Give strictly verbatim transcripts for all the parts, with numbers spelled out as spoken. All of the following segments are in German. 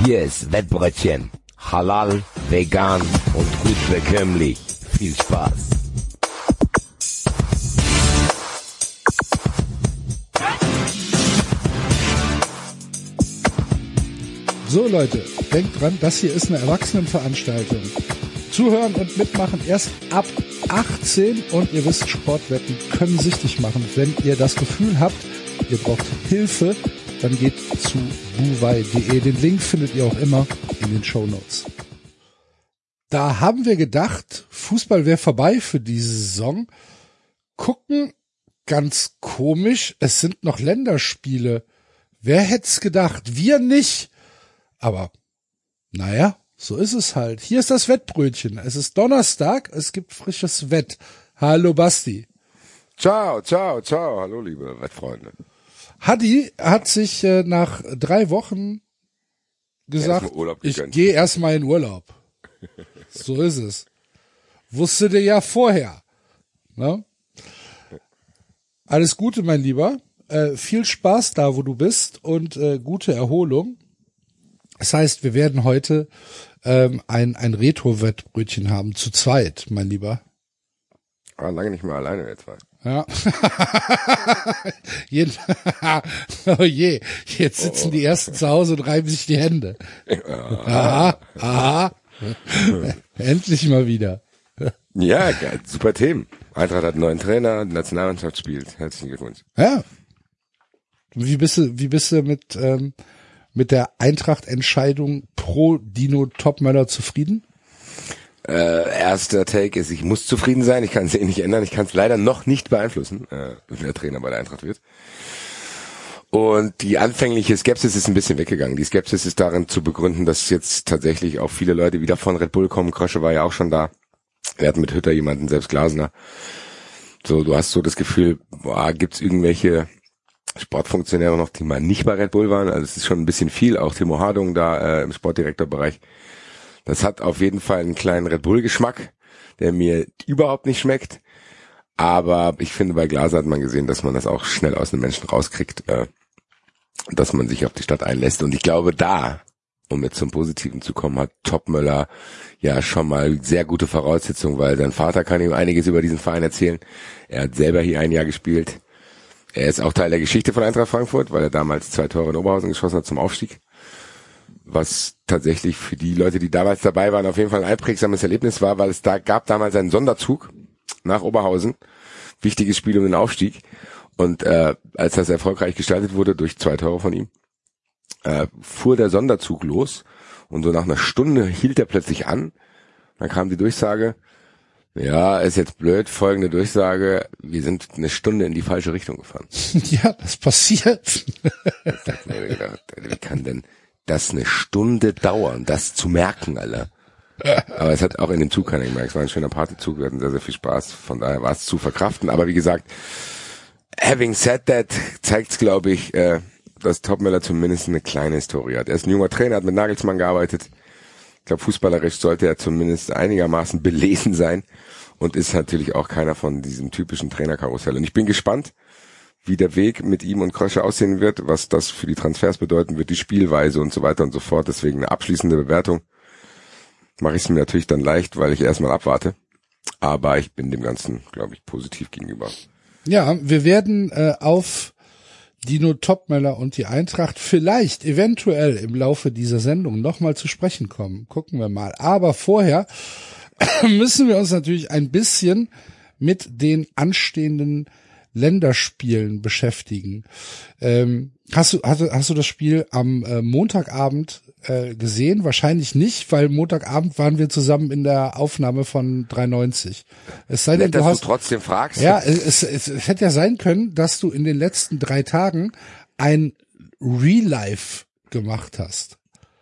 Hier ist Wettbrötchen. Halal, vegan und gut bekömmlich. Viel Spaß. So Leute, denkt dran, das hier ist eine Erwachsenenveranstaltung. Zuhören und mitmachen erst ab achtzehn und ihr wisst, Sportwetten können süchtig machen. Wenn ihr das Gefühl habt, ihr braucht Hilfe, dann geht zu buwei punkt de. Den Link findet ihr auch immer in den Shownotes. Da haben wir gedacht, Fußball wäre vorbei für diese Saison. Gucken, ganz komisch, es sind noch Länderspiele. Wer hätte es gedacht? Wir nicht. Aber, naja, so ist es halt. Hier ist das Wettbrötchen. Es ist Donnerstag, es gibt frisches Wett. Hallo Basti. Ciao, ciao, ciao. Hallo liebe Wettfreunde. Hadi hat sich äh, nach drei Wochen gesagt, ich gehe erstmal in Urlaub. So ist es. Wusste der ja vorher. Ne? Alles Gute, mein Lieber. Äh, viel Spaß da, wo du bist und äh, gute Erholung. Das heißt, wir werden heute ähm, ein, ein Retro-Wettbrötchen haben, zu zweit, mein Lieber. Ah, lange nicht mehr alleine, wir zwei. Ja. Jeden, oh je, jetzt sitzen oh. die Ersten zu Hause und reiben sich die Hände. Aha, aha. Endlich mal wieder. Ja, geil, super Themen. Eintracht hat einen neuen Trainer, die Nationalmannschaft spielt. Herzlichen Glückwunsch. Ja. Wie bist du, wie bist du mit, ähm, mit der Eintracht-Entscheidung pro Dino Topmöller zufrieden? Äh, erster Take ist, ich muss zufrieden sein, ich kann es eh nicht ändern, ich kann es leider noch nicht beeinflussen, äh, wer Trainer bei der Eintracht wird. Und die anfängliche Skepsis ist ein bisschen weggegangen. Die Skepsis ist darin zu begründen, dass jetzt tatsächlich auch viele Leute wieder von Red Bull kommen. Krösche war ja auch schon da. Wir hatten mit Hütter jemanden, selbst Glasner. So, du hast so das Gefühl, boah, gibt's irgendwelche Sportfunktionäre noch, die mal nicht bei Red Bull waren? Also es ist schon ein bisschen viel, auch Timo Hardung da äh, im Sportdirektorbereich. Das hat auf jeden Fall einen kleinen Red Bull-Geschmack, der mir überhaupt nicht schmeckt. Aber ich finde, bei Glaser hat man gesehen, dass man das auch schnell aus den Menschen rauskriegt, äh, dass man sich auf die Stadt einlässt. Und ich glaube, da, um jetzt zum Positiven zu kommen, hat Topmöller ja schon mal sehr gute Voraussetzungen, weil sein Vater kann ihm einiges über diesen Verein erzählen. Er hat selber hier ein Jahr gespielt. Er ist auch Teil der Geschichte von Eintracht Frankfurt, weil er damals zwei Tore in Oberhausen geschossen hat zum Aufstieg. Was tatsächlich für die Leute, die damals dabei waren, auf jeden Fall ein einprägsames Erlebnis war, weil es da gab damals einen Sonderzug nach Oberhausen. Wichtiges Spiel um den Aufstieg. Und äh, als das erfolgreich gestaltet wurde durch zwei Tore von ihm, äh, fuhr der Sonderzug los und so nach einer Stunde hielt er plötzlich an. Dann kam die Durchsage, ja, ist jetzt blöd, folgende Durchsage, wir sind eine Stunde in die falsche Richtung gefahren. Ja, das passiert. Das hat mir gedacht, wie kann denn das eine Stunde dauern, das zu merken, Alter. Aber es hat auch in dem Zug keiner gemerkt. Es war ein schöner Partyzug, wir hatten sehr, sehr viel Spaß. Von daher war es zu verkraften. Aber wie gesagt, having said that, zeigt's, glaube ich, äh, dass Topmöller zumindest eine kleine Historie hat. Er ist ein junger Trainer, hat mit Nagelsmann gearbeitet. Ich glaube, fußballerisch sollte er zumindest einigermaßen belesen sein und ist natürlich auch keiner von diesem typischen Trainerkarussell. Und ich bin gespannt, wie der Weg mit ihm und Krösche aussehen wird, was das für die Transfers bedeuten wird, die Spielweise und so weiter und so fort. Deswegen eine abschließende Bewertung mache ich es mir natürlich dann leicht, weil ich erstmal abwarte. Aber ich bin dem Ganzen, glaube ich, positiv gegenüber. Ja, wir werden äh, auf Dino Topmöller und die Eintracht vielleicht eventuell im Laufe dieser Sendung nochmal zu sprechen kommen. Gucken wir mal. Aber vorher müssen wir uns natürlich ein bisschen mit den anstehenden Länderspielen beschäftigen. Ähm, hast du hast, du- hast du das Spiel am äh, Montagabend äh, gesehen? Wahrscheinlich nicht, weil Montagabend waren wir zusammen in der Aufnahme von dreiundneunzig. Es sei denn, Nett, du dass hast du trotzdem fragst. ja, es, es, es hätte ja sein können, dass du in den letzten drei Tagen ein Real Life gemacht hast.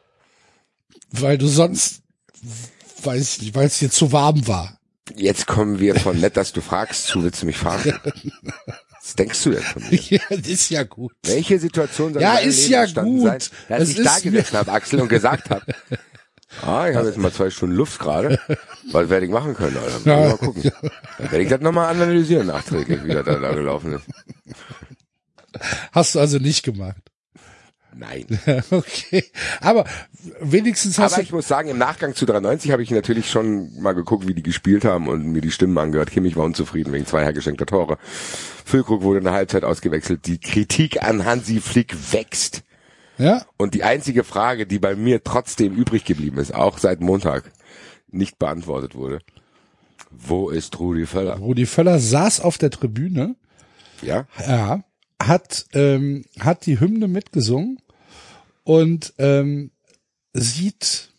Weil du sonst, weiß ich nicht, weil es dir zu warm war. Jetzt kommen wir von nett, dass du fragst, zu willst du mich fragen. Was denkst du denn von mir? Ja, das ist ja gut. Welche Situation soll Ja, in deinem ist Leben ja entstanden gut. sein, dass Das ich da ist gesessen habe, Axel, und gesagt habe, ah, ich habe jetzt mal zwei Stunden Luft gerade, was werde ich machen können, Alter? Ja. Mal gucken. Dann werde ich das nochmal analysieren nachträglich, wie das da, da gelaufen ist. Hast du also nicht gemacht. Nein. Okay, aber wenigstens hast Aber du... ich muss sagen, im Nachgang zu dreiundneunzig habe ich natürlich schon mal geguckt, wie die gespielt haben und mir die Stimmen angehört. Kimmich war unzufrieden wegen zwei hergeschenkter Tore. Füllkrug wurde in der Halbzeit ausgewechselt. Die Kritik an Hansi Flick wächst. Ja? Und die einzige Frage, die bei mir trotzdem übrig geblieben ist, auch seit Montag nicht beantwortet wurde: Wo ist Rudi Völler? Rudi Völler saß auf der Tribüne. Ja? Ja. Hat, ähm, hat die Hymne mitgesungen und ähm, sieht,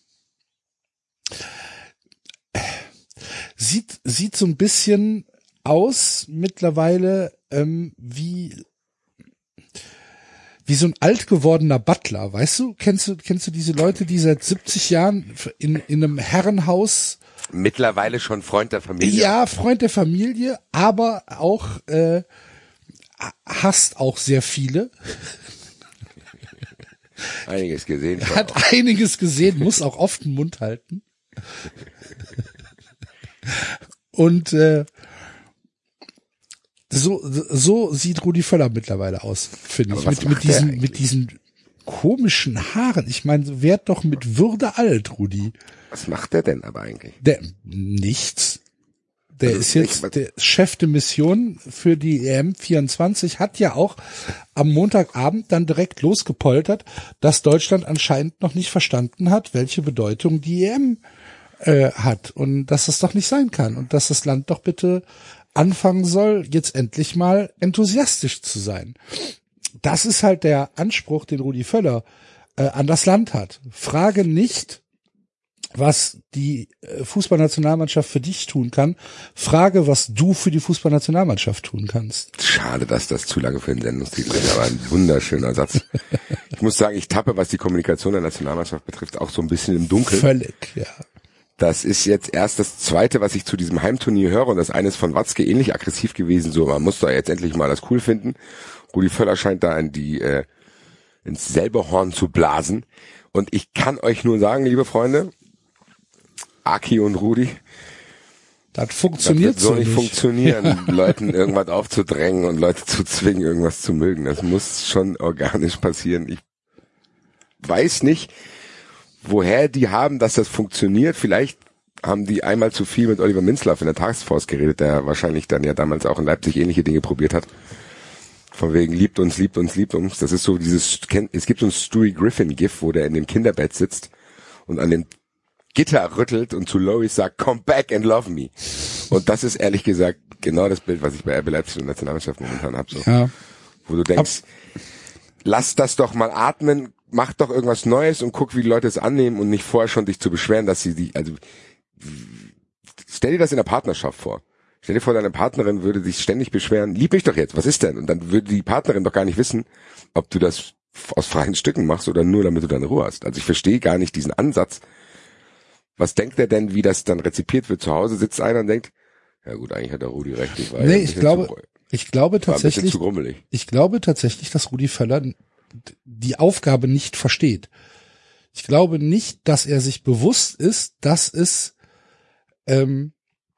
sieht, sieht so ein bisschen aus mittlerweile ähm, wie, wie so ein alt gewordener Butler, weißt du? Kennst du, kennst du diese Leute, die seit siebzig Jahren in, in einem Herrenhaus... Mittlerweile schon Freund der Familie. Ja, Freund der Familie, aber auch, äh, hasst auch sehr viele. Einiges gesehen. Er hat auch einiges gesehen, muss auch oft den Mund halten. Und äh, so so sieht Rudi Völler mittlerweile aus, finde ich. Mit, mit diesen mit diesen komischen Haaren. Ich meine, werd doch mit Würde alt, Rudi. Was macht der denn aber eigentlich? Der nichts. Der Also ist jetzt nicht, der Chef de Mission für die E M vierundzwanzig, hat ja auch am Montagabend dann direkt losgepoltert, dass Deutschland anscheinend noch nicht verstanden hat, welche Bedeutung die E M äh, hat und dass das doch nicht sein kann und dass das Land doch bitte anfangen soll, jetzt endlich mal enthusiastisch zu sein. Das ist halt der Anspruch, den Rudi Völler äh, an das Land hat. Frage nicht, was die Fußballnationalmannschaft für dich tun kann. Frage, was du für die Fußballnationalmannschaft tun kannst. Schade, dass das zu lange für den Sendungstitel ist, aber ein wunderschöner Satz. Ich muss sagen, ich tappe, was die Kommunikation der Nationalmannschaft betrifft, auch so ein bisschen im Dunkeln. Völlig, ja. Das ist jetzt erst das Zweite, was ich zu diesem Heimturnier höre, und das eine ist von Watzke ähnlich aggressiv gewesen, so man muss da jetzt endlich mal das cool finden. Rudi Völler scheint da in die äh, ins selbe Horn zu blasen. Und ich kann euch nur sagen, liebe Freunde, Aki und Rudi, das funktioniert das wird so so nicht, nicht funktionieren, Leuten irgendwas aufzudrängen und Leute zu zwingen, irgendwas zu mögen. Das muss schon organisch passieren. Ich weiß nicht, woher die haben, dass das funktioniert. Vielleicht haben die einmal zu viel mit Oliver Minzlaff in der Taskforce geredet, der wahrscheinlich dann ja damals auch in Leipzig ähnliche Dinge probiert hat. Von wegen liebt uns, liebt uns, liebt uns. Das ist so dieses, es gibt so ein Stewie Griffin-Gif, wo der in dem Kinderbett sitzt und an dem Gitter rüttelt und zu Loris sagt, come back and love me. Und das ist ehrlich gesagt genau das Bild, was ich bei R B Leipzig und der Nationalmannschaft momentan habe. So. Ja. Wo du denkst, Ab lass das doch mal atmen, mach doch irgendwas Neues und guck, wie die Leute es annehmen und nicht vorher schon dich zu beschweren, dass sie die, also stell dir das in der Partnerschaft vor. Stell dir vor, deine Partnerin würde sich ständig beschweren, lieb mich doch jetzt, was ist denn? Und dann würde die Partnerin doch gar nicht wissen, ob du das aus freien Stücken machst oder nur, damit du deine Ruhe hast. Also ich verstehe gar nicht diesen Ansatz. Was denkt er denn, wie das dann rezipiert wird? Zu Hause sitzt einer und denkt, ja gut, eigentlich hat der Rudi recht. Ich war nee, ja ich glaube, ich glaube tatsächlich, zu grummelig. ich glaube tatsächlich, dass Rudi Völler die Aufgabe nicht versteht. Ich glaube nicht, dass er sich bewusst ist, dass es, ähm,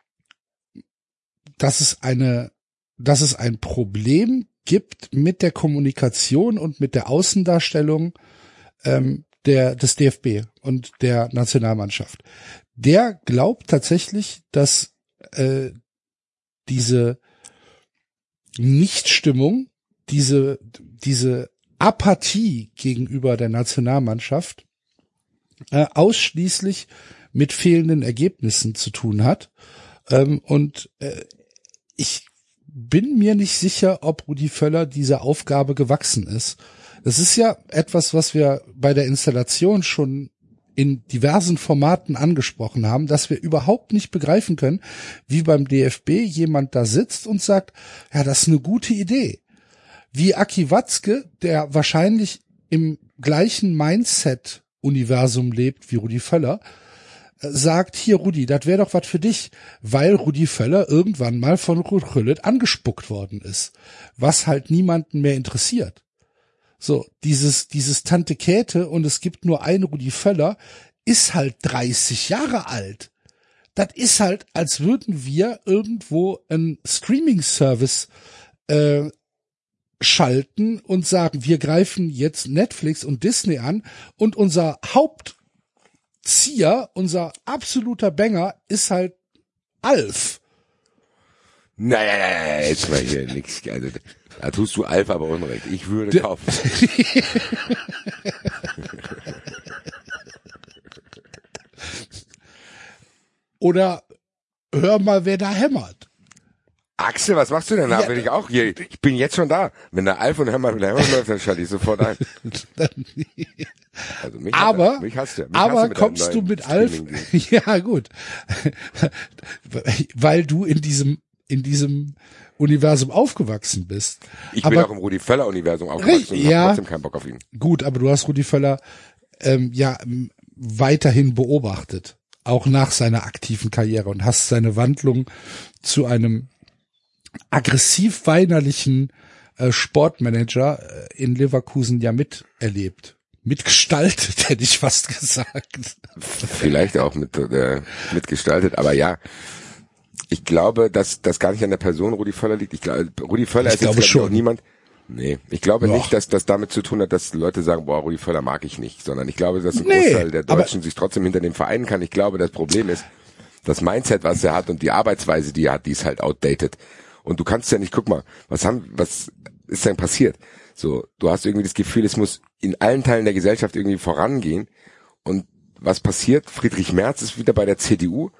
dass es eine, dass es ein Problem gibt mit der Kommunikation und mit der Außendarstellung ähm, der des D F B und der Nationalmannschaft. Der glaubt tatsächlich, dass äh, diese Nichtstimmung, diese diese Apathie gegenüber der Nationalmannschaft äh, ausschließlich mit fehlenden Ergebnissen zu tun hat. Ähm, und äh, ich bin mir nicht sicher, ob Rudi Völler dieser Aufgabe gewachsen ist. Das ist ja etwas, was wir bei der Installation schon in diversen Formaten angesprochen haben, dass wir überhaupt nicht begreifen können, wie beim D F B jemand da sitzt und sagt, ja, das ist eine gute Idee. Wie Aki Watzke, der wahrscheinlich im gleichen Mindset-Universum lebt wie Rudi Völler, sagt, hier Rudi, das wäre doch was für dich, weil Rudi Völler irgendwann mal von Ruud Gullit angespuckt worden ist, was halt niemanden mehr interessiert. So, dieses, dieses Tante Käthe und es gibt nur einen Rudi Völler, ist halt dreißig Jahre alt. Das ist halt, als würden wir irgendwo einen Streaming-Service äh, schalten und sagen, wir greifen jetzt Netflix und Disney an und unser Hauptzieher, unser absoluter Banger ist halt Alf. Naja, naja, jetzt mal hier nix. Also, da tust du Alf aber unrecht. Ich würde Der, kaufen. Oder hör mal, wer da hämmert. Axel, was machst du denn da? Ja, Bin ich auch hier. Ich bin jetzt schon da. Wenn der Alf und Hämmer mit der Hämmer läuft, dann schalte ich sofort ein. Also mich aber, hat, mich hasst du. Mich aber hasst du mit kommst deinem du neuen mit Alf? Streaming-Dienst. Ja, gut. Weil du in diesem, in diesem Universum aufgewachsen bist. Ich aber, bin auch im Rudi Völler Universum aufgewachsen und ja, habe trotzdem keinen Bock auf ihn. Gut, aber du hast Rudi Völler ähm, ja m, weiterhin beobachtet, auch nach seiner aktiven Karriere, und hast seine Wandlung zu einem aggressiv weinerlichen äh, Sportmanager äh, in Leverkusen ja miterlebt. Mitgestaltet, hätte ich fast gesagt. Vielleicht auch mit, äh, mitgestaltet, aber ja. Ich glaube, dass das gar nicht an der Person Rudi Völler liegt. Ich glaube, Rudi Völler Ich ist jetzt glaube glaub ich, schon. auch niemand. Nee, ich glaube Doch. nicht, dass das damit zu tun hat, dass Leute sagen, boah, Rudi Völler mag ich nicht, sondern ich glaube, dass ein Nee, Großteil der aber- Deutschen sich trotzdem hinter dem vereinen kann. Ich glaube, das Problem ist, das Mindset, was er hat und die Arbeitsweise, die er hat, die ist halt outdated. Und du kannst ja nicht, guck mal, was haben, was ist denn passiert? So, du hast irgendwie das Gefühl, es muss in allen Teilen der Gesellschaft irgendwie vorangehen. Und was passiert? Friedrich Merz ist wieder bei der C D U.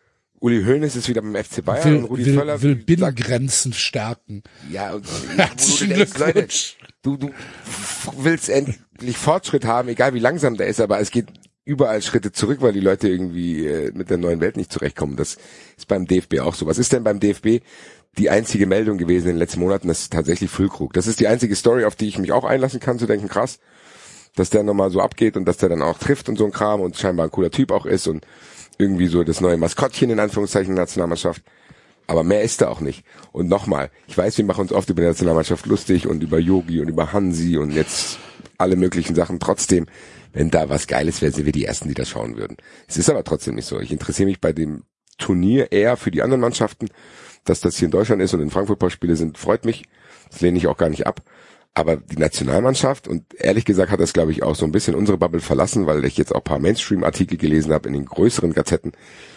Uli Hoeneß ist wieder beim F C Bayern Will, und Rudi will, Völler will sagt, Binnengrenzen stärken. ja, und Herzlichen wo du denkst, Leute, Glückwunsch. du, du willst endlich Fortschritt haben, egal wie langsam der ist, aber es geht überall Schritte zurück, weil die Leute irgendwie äh, mit der neuen Welt nicht zurechtkommen. Das ist beim D F B auch so. Was ist denn beim D F B die einzige Meldung gewesen in den letzten Monaten? Das ist tatsächlich Füllkrug. Das ist die einzige Story, auf die ich mich auch einlassen kann, zu denken, krass, dass der nochmal so abgeht und dass der dann auch trifft und so ein Kram und scheinbar ein cooler Typ auch ist und irgendwie so das neue Maskottchen in Anführungszeichen der Nationalmannschaft. Aber mehr ist da auch nicht. Und nochmal, ich weiß, wir machen uns oft über die Nationalmannschaft lustig und über Yogi und über Hansi und jetzt alle möglichen Sachen. Trotzdem, wenn da was Geiles wäre, sind wir die Ersten, die das schauen würden. Es ist aber trotzdem nicht so. Ich interessiere mich bei dem Turnier eher für die anderen Mannschaften. Dass das hier in Deutschland ist und in Frankfurt paar Spiele sind, freut mich. Das lehne ich auch gar nicht ab. Aber die Nationalmannschaft, und ehrlich gesagt hat das, glaube ich, auch so ein bisschen unsere Bubble verlassen, weil ich jetzt auch ein paar Mainstream-Artikel gelesen habe in den größeren Gazetten.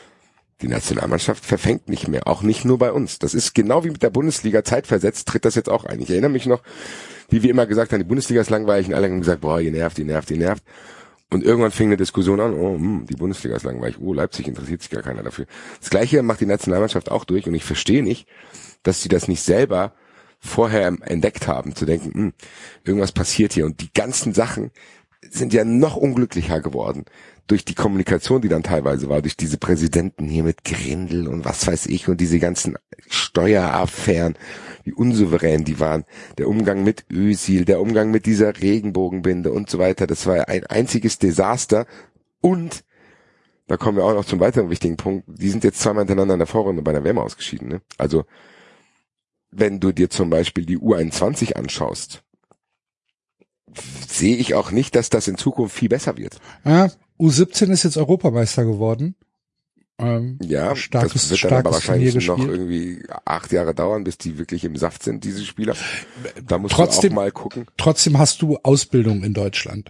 Die Nationalmannschaft verfängt nicht mehr, auch nicht nur bei uns. Das ist genau wie mit der Bundesliga, zeitversetzt tritt das jetzt auch ein. Ich erinnere mich noch, wie wir immer gesagt haben, die Bundesliga ist langweilig und alle haben gesagt, boah, ihr nervt, ihr nervt, ihr nervt. Und irgendwann fing eine Diskussion an, oh, hm, die Bundesliga ist langweilig, oh, Leipzig interessiert sich gar keiner dafür. Das Gleiche macht die Nationalmannschaft auch durch und ich verstehe nicht, dass sie das nicht selber vorher entdeckt haben, zu denken, hm, irgendwas passiert hier. Und die ganzen Sachen sind ja noch unglücklicher geworden durch die Kommunikation, die dann teilweise war, durch diese Präsidenten hier mit Grindel und was weiß ich und diese ganzen Steueraffären, wie unsouverän die waren, der Umgang mit Özil, der Umgang mit dieser Regenbogenbinde und so weiter, das war ein einziges Desaster. Und da kommen wir auch noch zum weiteren wichtigen Punkt, die sind jetzt zweimal hintereinander in der Vorrunde bei der W M ausgeschieden. Ne? Also wenn du dir zum Beispiel die U einundzwanzig anschaust, sehe ich auch nicht, dass das in Zukunft viel besser wird. Ja, U siebzehn ist jetzt Europameister geworden. Ähm, Ja, starkes, das wird dann starkes aber wahrscheinlich Turnier noch gespielt. irgendwie acht Jahre dauern, bis die wirklich im Saft sind, diese Spieler. Da musst Trotzdem- du auch mal gucken. Trotzdem hast du Ausbildung in Deutschland.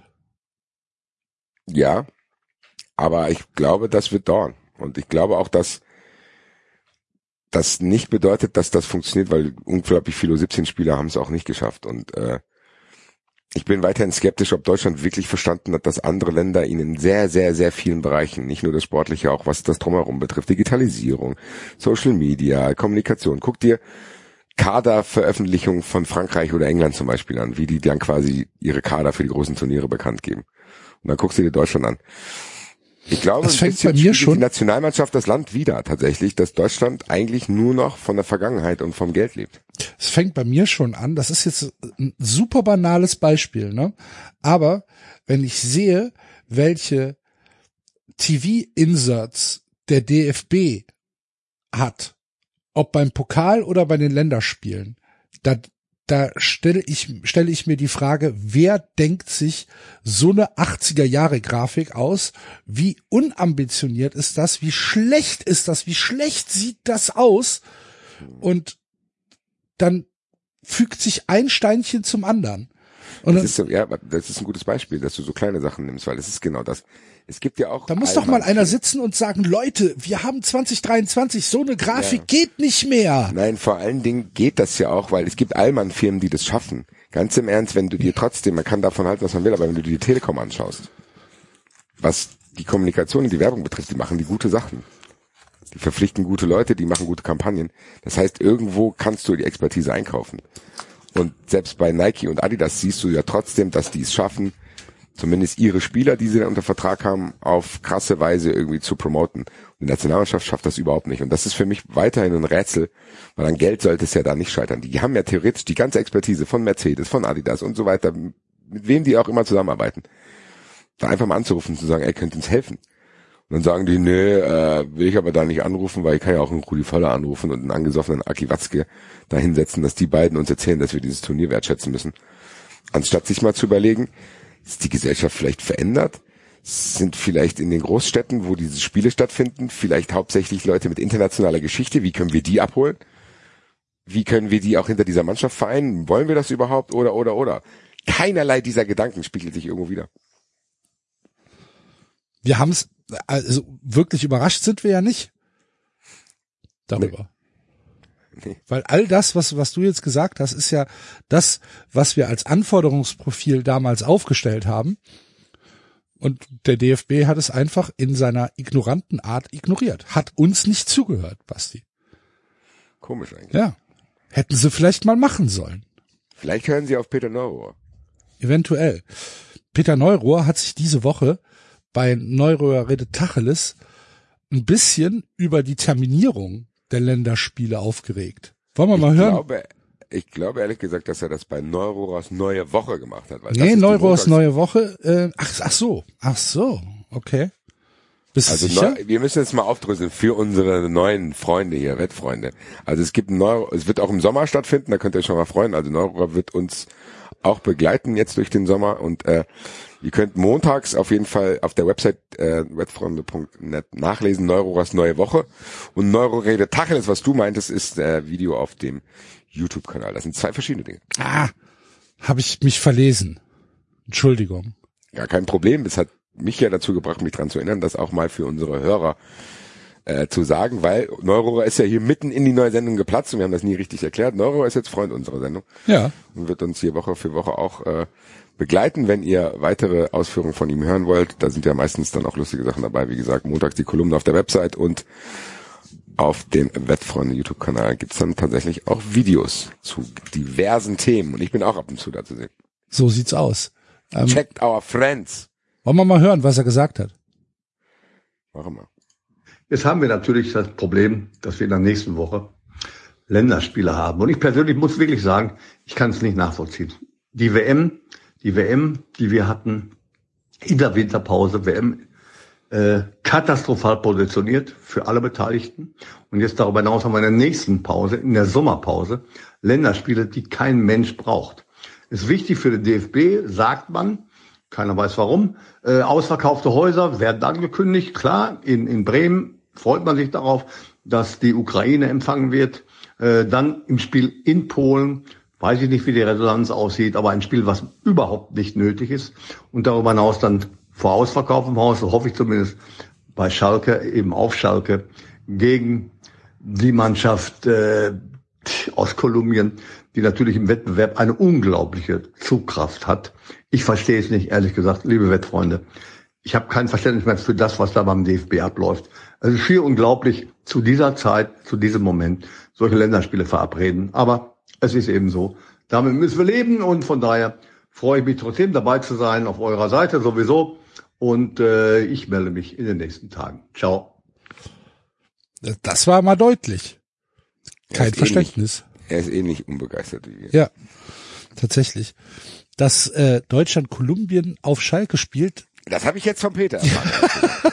Ja, aber ich glaube, das wird dauern. Und ich glaube auch, dass das nicht bedeutet, dass das funktioniert, weil unglaublich viele U siebzehn Spieler haben es auch nicht geschafft. Und äh, ich bin weiterhin skeptisch, ob Deutschland wirklich verstanden hat, dass andere Länder ihnen in sehr, sehr, sehr vielen Bereichen, nicht nur das Sportliche, auch was das Drumherum betrifft, Digitalisierung, Social Media, Kommunikation. Guck dir Kaderveröffentlichungen von Frankreich oder England zum Beispiel an, wie die dann quasi ihre Kader für die großen Turniere bekannt geben. Und dann guckst du dir Deutschland an. Ich glaube, Das ein fängt bisschen bei mir spiegelt schon- die Nationalmannschaft das Land wieder tatsächlich, dass Deutschland eigentlich nur noch von der Vergangenheit und vom Geld lebt. Es fängt bei mir schon an. Das ist jetzt ein super banales Beispiel, ne? Aber wenn ich sehe, welche T V-Inserts der D F B hat, ob beim Pokal oder bei den Länderspielen, da, da stelle ich, stelle ich mir die Frage, wer denkt sich so eine achtziger-Jahre-Grafik aus? Wie unambitioniert ist das? Wie schlecht ist das? Wie schlecht sieht das aus? Und dann fügt sich ein Steinchen zum anderen. Und das dann, ist so, ja, das ist ein gutes Beispiel, dass du so kleine Sachen nimmst, weil das ist genau das. Es gibt ja auch. da muss doch mal einer sitzen und sagen, Leute, wir haben zwanzig dreiundzwanzig, so eine Grafik Ja. geht nicht mehr. Nein, vor allen Dingen geht das ja auch, weil es gibt Allmann-Firmen, die das schaffen. Ganz im Ernst, wenn du dir trotzdem, man kann davon halten, was man will, aber wenn du dir die Telekom anschaust, was die Kommunikation und die Werbung betrifft, die machen die gute Sachen. Die verpflichten gute Leute, die machen gute Kampagnen. Das heißt, irgendwo kannst du die Expertise einkaufen. Und selbst bei Nike und Adidas siehst du ja trotzdem, dass die es schaffen, zumindest ihre Spieler, die sie dann unter Vertrag haben, auf krasse Weise irgendwie zu promoten. Und die Nationalmannschaft schafft das überhaupt nicht. Und das ist für mich weiterhin ein Rätsel, weil an Geld sollte es ja da nicht scheitern. Die haben ja theoretisch die ganze Expertise von Mercedes, von Adidas und so weiter, mit wem die auch immer zusammenarbeiten. Da einfach mal anzurufen und zu sagen, ey, könnt ihr uns helfen? Und dann sagen die, nö, äh, will ich aber da nicht anrufen, weil ich kann ja auch einen Rudi Völler anrufen und einen angesoffenen Aki Watzke da hinsetzen, dass die beiden uns erzählen, dass wir dieses Turnier wertschätzen müssen. Anstatt sich mal zu überlegen, ist die Gesellschaft vielleicht verändert? Sind vielleicht in den Großstädten, wo diese Spiele stattfinden, vielleicht hauptsächlich Leute mit internationaler Geschichte? Wie können wir die abholen? Wie können wir die auch hinter dieser Mannschaft vereinen? Wollen wir das überhaupt? Oder, oder, oder? Keinerlei dieser Gedanken spiegelt sich irgendwo wieder. Wir haben es, also wirklich überrascht sind wir ja nicht darüber. Nee. Weil all das, was, was du jetzt gesagt hast, ist ja das, was wir als Anforderungsprofil damals aufgestellt haben. Und der D F B hat es einfach in seiner ignoranten Art ignoriert. Hat uns nicht zugehört, Basti. Komisch eigentlich. Ja. Hätten sie vielleicht mal machen sollen. Vielleicht hören sie auf Peter Neurohr. Eventuell. Peter Neurohr hat sich diese Woche bei Neurohr Redet Tacheles ein bisschen über die Terminierung der Länderspiele aufgeregt. Wollen wir Ich mal hören? glaube, ich glaube ehrlich gesagt, dass er das bei Neurohrs Neue Woche gemacht hat. Weil das Nee, ist die Neurohrs Montags- neue Woche. Äh, ach, ach so, ach so, okay. Bist du Also sicher? neu, wir müssen jetzt mal aufdröseln für unsere neuen Freunde hier, Wettfreunde. Also es gibt ein Neuro, es wird auch im Sommer stattfinden, da könnt ihr euch schon mal freuen. Also Neurohr wird uns auch begleiten jetzt durch den Sommer und äh, ihr könnt montags auf jeden Fall auf der Website äh, wettfreunde punkt net nachlesen, Neurohrs Neue Woche und Neurorede Tacheles, was du meintest, ist äh, Video auf dem YouTube-Kanal. Das sind zwei verschiedene Dinge. Ah, habe ich mich verlesen. Entschuldigung. Ja, kein Problem. Das hat mich ja dazu gebracht, mich dran zu erinnern, das auch mal für unsere Hörer äh, zu sagen, weil Neurohrer ist ja hier mitten in die neue Sendung geplatzt und wir haben das nie richtig erklärt. Neurohrer ist jetzt Freund unserer Sendung Ja. und wird uns hier Woche für Woche auch äh, begleiten, wenn ihr weitere Ausführungen von ihm hören wollt. Da sind ja meistens dann auch lustige Sachen dabei. Wie gesagt, montags die Kolumne auf der Website und auf dem Wettfreunde YouTube-Kanal gibt's dann tatsächlich auch Videos zu diversen Themen und ich bin auch ab und zu da zu sehen. So sieht's aus. Ähm, Checkt our friends. wollen wir mal hören, was er gesagt hat? Machen wir. Jetzt haben wir natürlich das Problem, dass wir in der nächsten Woche Länderspiele haben. Und ich persönlich muss wirklich sagen, ich kann es nicht nachvollziehen. Die W M, die W M, die wir hatten in der Winterpause, W M äh, katastrophal positioniert für alle Beteiligten. Und jetzt darüber hinaus haben wir in der nächsten Pause, in der Sommerpause, Länderspiele, die kein Mensch braucht. Ist wichtig für den D F B, sagt man. Keiner weiß warum. Äh, ausverkaufte Häuser werden angekündigt. Klar, in, in Bremen freut man sich darauf, dass die Ukraine empfangen wird. Äh, dann im Spiel in Polen, weiß ich nicht, wie die Resonanz aussieht, aber ein Spiel, was überhaupt nicht nötig ist. Und darüber hinaus dann vor Ausverkauf im Haus, so hoffe ich zumindest, bei Schalke, eben auf Schalke, gegen die Mannschaft äh, aus Kolumbien, die natürlich im Wettbewerb eine unglaubliche Zugkraft hat. Ich verstehe es nicht, ehrlich gesagt, liebe Wettfreunde. Ich habe kein Verständnis mehr für das, was da beim D F B abläuft. Es ist schier unglaublich, zu dieser Zeit, zu diesem Moment, solche Länderspiele verabreden. Aber es ist eben so. Damit müssen wir leben und von daher freue ich mich trotzdem dabei zu sein, auf eurer Seite sowieso. Und äh, ich melde mich in den nächsten Tagen. Ciao. Das war mal deutlich. Kein Er ist Verständnis. Ähnlich, er ist ähnlich unbegeistert wie wir. Ja, tatsächlich. Dass äh, Deutschland Kolumbien auf Schalke spielt. Das habe ich jetzt von Peter erfahren.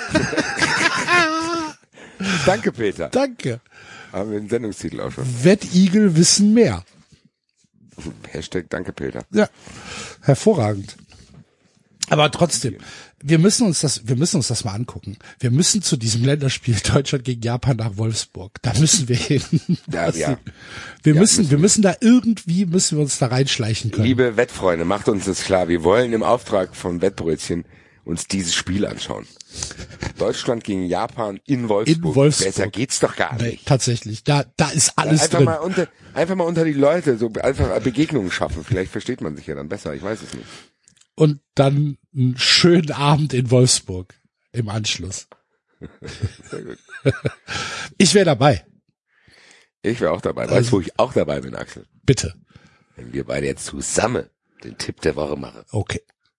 Danke, Peter. Danke. Haben wir den Sendungstitel auch schon. Wettigel wissen mehr. Hashtag Danke, Peter. Ja, hervorragend. Aber trotzdem, wir müssen uns das, wir müssen uns das mal angucken. Wir müssen zu diesem Länderspiel Deutschland gegen Japan nach Wolfsburg. Da müssen wir hin. Ja, ja. Wir Ja, müssen, müssen wir wir. müssen da irgendwie, müssen wir uns da reinschleichen können. Liebe Wettfreunde, macht uns das klar. Wir wollen im Auftrag von Wettbrötchen uns dieses Spiel anschauen. Deutschland gegen Japan in Wolfsburg. In Wolfsburg. Besser geht's doch gar Nee, nicht. tatsächlich, da, da ist alles einfach drin. mal unter, einfach mal unter die Leute, so einfach Begegnungen schaffen. Vielleicht versteht man sich ja dann besser. Ich weiß es nicht. Und dann einen schönen Abend in Wolfsburg im Anschluss. Sehr gut. Ich wäre dabei, Ich wäre auch dabei. Weißt du, Also- wo ich auch dabei bin, Axel? bitte. Wenn wir beide jetzt zusammen den Tipp der Woche machen. Okay.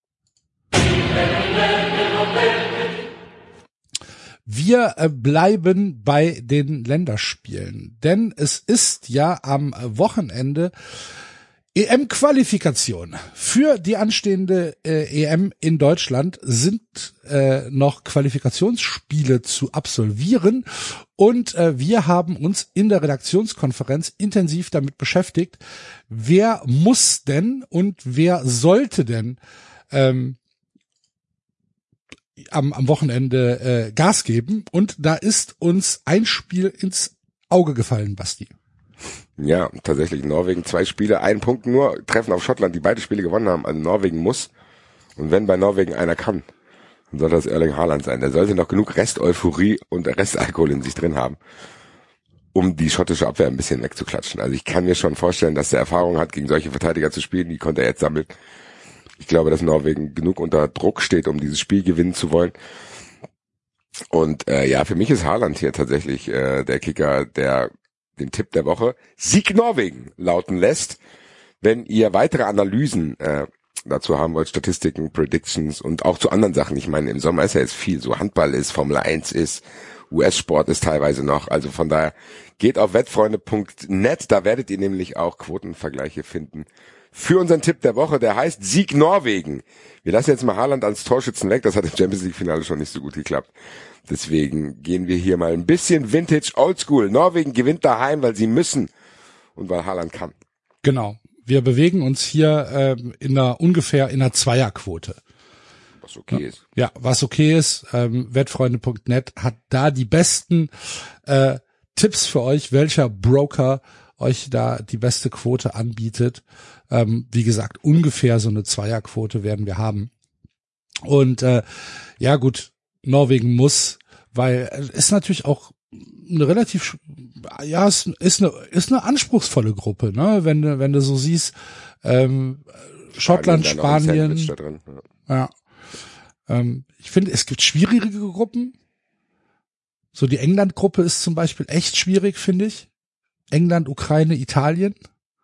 Wir äh, bleiben bei den Länderspielen, denn es ist ja am Wochenende E M-Qualifikation. Für die anstehende äh, E M in Deutschland sind äh, noch Qualifikationsspiele zu absolvieren und äh, wir haben uns in der Redaktionskonferenz intensiv damit beschäftigt, wer muss denn und wer sollte denn ähm, am, am Wochenende äh, Gas geben, und da ist uns ein Spiel ins Auge gefallen, Basti. Ja, tatsächlich Norwegen, zwei Spiele, ein Punkt nur, treffen auf Schottland, die beide Spiele gewonnen haben. Also Norwegen muss. Und wenn bei Norwegen einer kann, dann soll das Erling Haaland sein. Der sollte noch genug Rest-Euphorie und Restalkohol in sich drin haben, um die schottische Abwehr ein bisschen wegzuklatschen. Also ich kann mir schon vorstellen, dass der Erfahrung hat, gegen solche Verteidiger zu spielen. Die konnte er jetzt sammeln. Ich glaube, dass Norwegen genug unter Druck steht, um dieses Spiel gewinnen zu wollen. Und äh, ja, für mich ist Haaland hier tatsächlich äh, der Kicker, der den Tipp der Woche Sieg Norwegen lauten lässt. Wenn ihr weitere Analysen äh, dazu haben wollt, Statistiken, Predictions und auch zu anderen Sachen. Ich meine, im Sommer ist ja jetzt viel, so Handball ist, Formel eins ist, U S-Sport ist teilweise noch. Also von daher geht auf wettfreunde punkt net, da werdet ihr nämlich auch Quotenvergleiche finden für unseren Tipp der Woche, der heißt Sieg Norwegen. Wir lassen jetzt mal Haaland als Torschützen weg, das hat im Champions League Finale schon nicht so gut geklappt. Deswegen gehen wir hier mal ein bisschen Vintage Oldschool. Norwegen gewinnt daheim, weil sie müssen und weil Haaland kann. Genau. Wir bewegen uns hier ähm, in einer ungefähr in einer Zweierquote. Was okay ist. Ja, was okay ist. Ähm, wettfreunde punkt net hat da die besten äh, Tipps für euch, welcher Broker euch da die beste Quote anbietet. Ähm, wie gesagt, ungefähr so eine Zweierquote werden wir haben. Und äh, ja gut, Norwegen muss, weil es ist natürlich auch eine relativ, ja, es ist eine, ist eine anspruchsvolle Gruppe, ne? Wenn du, wenn du so siehst, ähm, Schottland, Dann noch ein Spanien, Sandwich da drin. Ja. ja. Ähm, ich finde, es gibt schwierige Gruppen. So die England-Gruppe ist zum Beispiel echt schwierig, finde ich. England, Ukraine, Italien.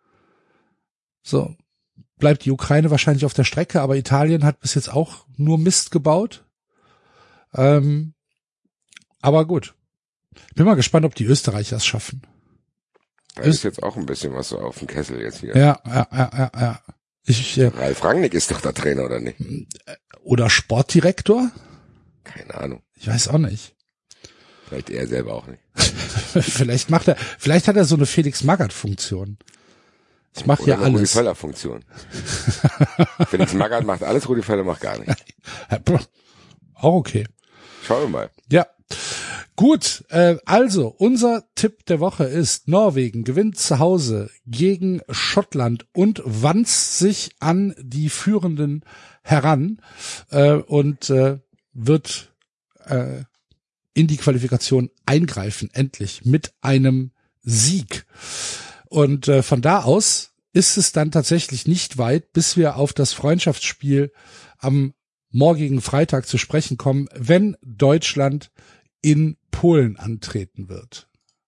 So bleibt die Ukraine wahrscheinlich auf der Strecke, aber Italien hat bis jetzt auch nur Mist gebaut. Ähm, aber gut. Bin mal gespannt, ob die Österreicher es schaffen. Da ist jetzt auch ein bisschen was so auf dem Kessel jetzt wieder. Ja, ja, ja, ja, ja. Ich, äh, Ralf Rangnick ist doch der Trainer, oder nicht? oder Sportdirektor? Keine Ahnung. Ich weiß auch nicht. Vielleicht er selber auch nicht. Vielleicht macht er, vielleicht hat er so eine Felix-Magath-Funktion. Ich mache Oder hier eine Rudi alles. Völler-Funktion. Felix Magath macht alles, Rudi Völler macht gar nichts. Auch okay. Schauen wir mal. Ja. Gut, äh, also unser Tipp der Woche ist, Norwegen gewinnt zu Hause gegen Schottland und wanzt sich an die Führenden heran äh, und äh, wird äh, in die Qualifikation eingreifen, endlich mit einem Sieg. Und äh, von da aus ist es dann tatsächlich nicht weit, bis wir auf das Freundschaftsspiel am morgigen Freitag zu sprechen kommen, wenn Deutschland in Polen antreten wird.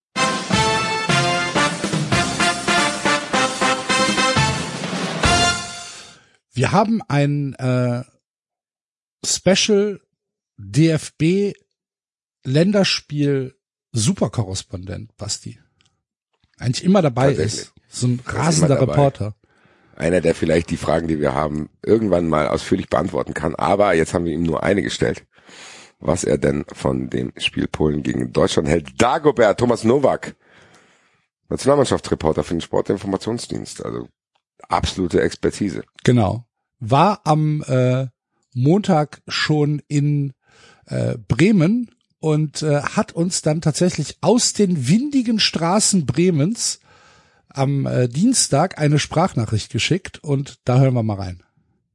Wir haben ein äh, Special D F B Länderspiel Superkorrespondent, Basti. Eigentlich immer dabei ist. So ein rasender Reporter. Einer, der vielleicht die Fragen, die wir haben, irgendwann mal ausführlich beantworten kann. Aber jetzt haben wir ihm nur eine gestellt. Was er denn von dem Spiel Polen gegen Deutschland hält. Dagobert, Thomas Nowak, Nationalmannschaftsreporter für den Sportinformationsdienst. Also absolute Expertise. Genau. War am äh, Montag schon in äh, Bremen und äh, hat uns dann tatsächlich aus den windigen Straßen Bremens am äh, Dienstag eine Sprachnachricht geschickt und da hören wir mal rein.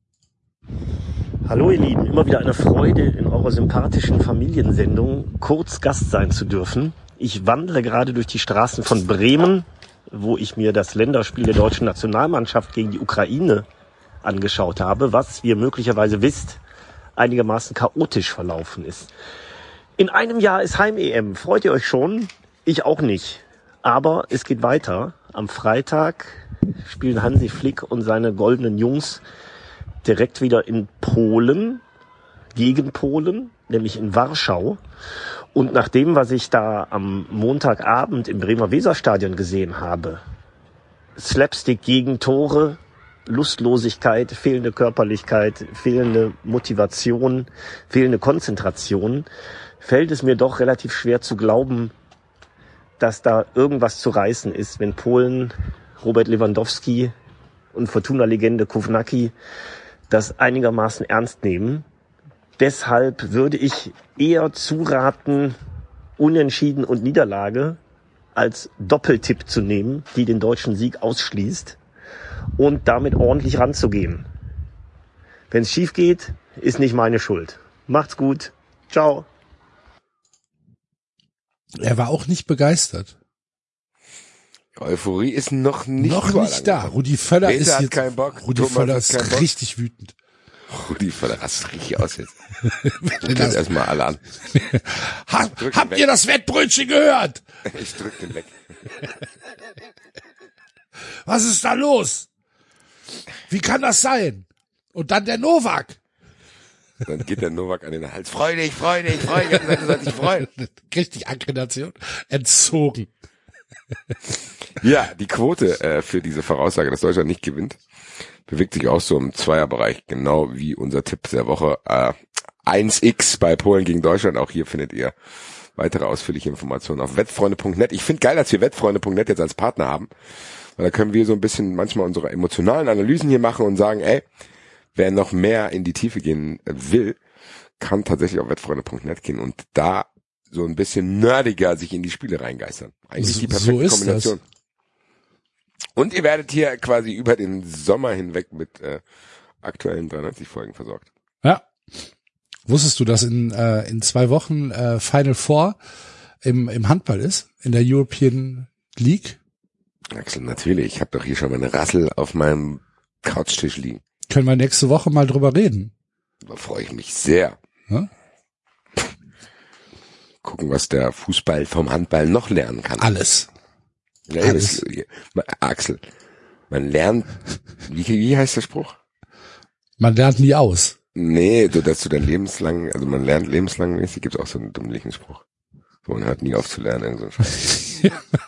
Hallo ihr Lieben, immer wieder eine Freude in eurer sympathischen Familiensendung kurz Gast sein zu dürfen. Ich wandle gerade durch die Straßen von Bremen, wo ich mir das Länderspiel der deutschen Nationalmannschaft gegen die Ukraine angeschaut habe, was, wie ihr möglicherweise wisst, einigermaßen chaotisch verlaufen ist. In einem Jahr ist Heim-E M. Freut ihr euch schon? Ich auch nicht. Aber es geht weiter. Am Freitag spielen Hansi Flick und seine goldenen Jungs direkt wieder in Polen, gegen Polen, nämlich in Warschau. Und nach dem, was ich da am Montagabend im Bremer Weserstadion gesehen habe, Slapstick gegen Tore, Lustlosigkeit, fehlende Körperlichkeit, fehlende Motivation, fehlende Konzentration, fällt es mir doch relativ schwer zu glauben, dass da irgendwas zu reißen ist, wenn Polen, Robert Lewandowski und Fortuna-Legende Kovnacki das einigermaßen ernst nehmen. Deshalb würde ich eher zuraten, Unentschieden und Niederlage als Doppeltipp zu nehmen, die den deutschen Sieg ausschließt und damit ordentlich ranzugehen. Wenn es schief geht, ist nicht meine Schuld. Macht's gut. Ciao. Er war auch nicht begeistert. Euphorie ist noch nicht Noch nicht da. Rudi Völler Peter ist hat jetzt, keinen Bock. Rudi Thomas Völler hat ist keinen Bock. richtig wütend. Rudi Völler rastet richtig aus jetzt. Wenn Jetzt das- erstmal alle an. Ha, Drück ihn habt weg. ihr das Wettbrötchen gehört? Ich drück den weg. Was ist da los? Wie kann das sein? Und dann der Novak. Dann geht der Novak an den Hals. Freu dich, freu dich, freu dich. Ich hab gesagt, du sollst dich freuen. Richtig Aggregation. Entzogen. Ja, die Quote äh, für diese Voraussage, dass Deutschland nicht gewinnt, bewegt sich auch so im Zweierbereich, genau wie unser Tipp der Woche. Äh, eins x bei Polen gegen Deutschland. Auch hier findet ihr weitere ausführliche Informationen auf wettfreunde punkt net. Ich finde geil, dass wir wettfreunde punkt net jetzt als Partner haben, weil da können wir so ein bisschen manchmal unsere emotionalen Analysen hier machen und sagen, ey, wer noch mehr in die Tiefe gehen will, kann tatsächlich auf wettfreunde punkt net gehen und da so ein bisschen nerdiger sich in die Spiele reingeistern. Eigentlich So- die perfekte so ist Kombination. Und ihr werdet hier quasi über den Sommer hinweg mit äh, aktuellen dreiundneunzig Folgen versorgt. Ja. Wusstest du, dass in, äh, in zwei Wochen äh, Final Four im, im Handball ist? In der European League? Axel, natürlich. Ich habe doch hier schon meine Rassel auf meinem Couchtisch liegen. Können wir nächste Woche mal drüber reden. Da freue ich mich sehr. Ja? Gucken, was der Fußball vom Handball noch lernen kann. Alles. Ja, alles. das, Axel, man lernt, wie, wie heißt der Spruch? Man lernt nie aus. Nee, so dass du dann lebenslang, also man lernt lebenslang mäßig, gibt's auch so einen dümmlichen Spruch. So, man hört nie auf zu lernen. irgend So ein Scheiß.